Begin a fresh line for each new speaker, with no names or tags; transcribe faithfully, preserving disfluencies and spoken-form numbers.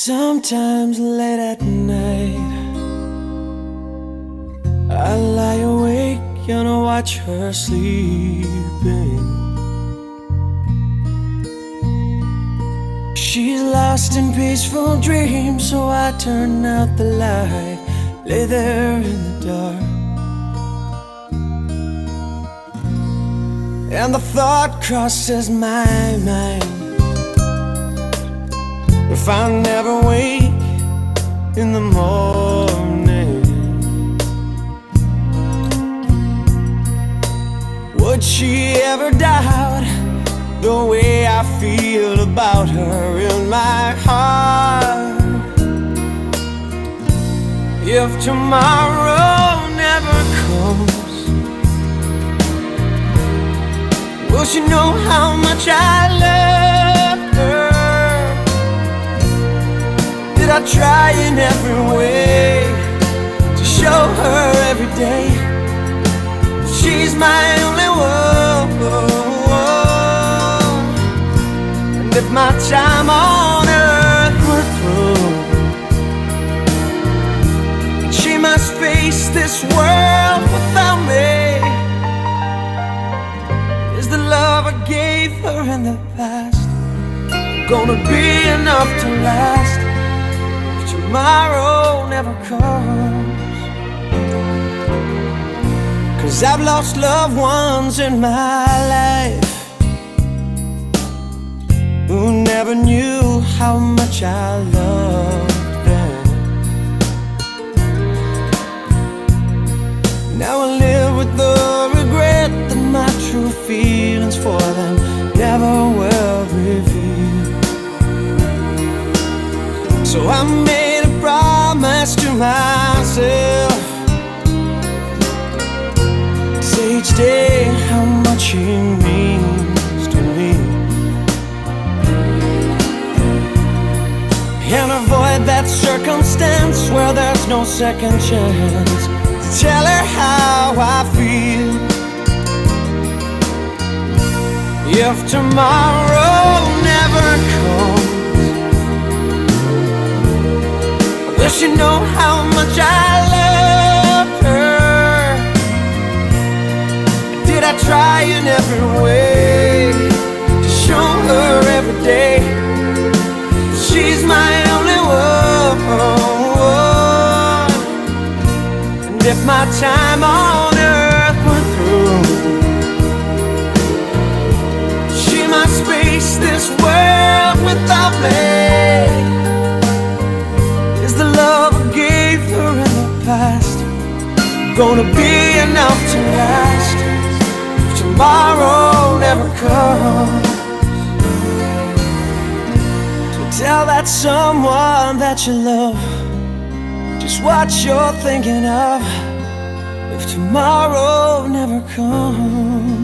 Sometimes late at night I lie awake and watch her sleeping. She's lost in peaceful dreams, so I turn out the light, lay there in the dark. And the thought crosses my mind, if I never wake in the morning, would she ever doubt the way I feel about her in my heart? If tomorrow never comes, will she know how much I love her? Did I try in every way to show her every day she's my only one? And if my time on earth were through, she must face this world without me, is the love I gave her in the past gonna be enough to last if tomorrow never comes? 'Cause I've lost loved ones in my life who never knew how much I loved them. Now I live with the regret that my true feelings for them never were revealed. So I made a promise to myself, say each day how much he means to me, and avoid that circumstance where there's no second chance to tell her how I feel. If tomorrow never comes, will she know how much I love her? Did I try in every way to show her every day she's my only one? And if my time on earth were through, she must face this world without me, is the love I gave her in the past gonna be enough to last if tomorrow never comes? Tell that someone that you love just what you're thinking of if tomorrow never comes.